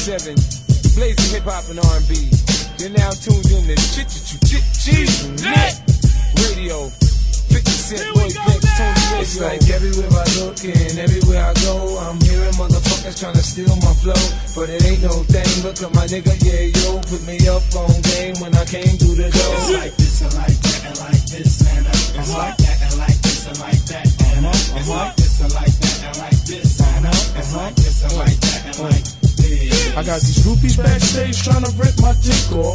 97, blazing hip hop and R&B. You're now tuned in to Net Radio. 50 Cent, Boy Banks, Tony Radio. It's like everywhere I look and everywhere I go, I'm hearing motherfuckers trying to steal my flow. But it ain't no thing, look at my nigga, yeah, yo, put me up on game when I came through the door. It's like this and like that and like this and it's like that and like this and like that and it's like this and like that and like this and it's like this and like that and like this. I got these groupies backstage trying to rip my dick off.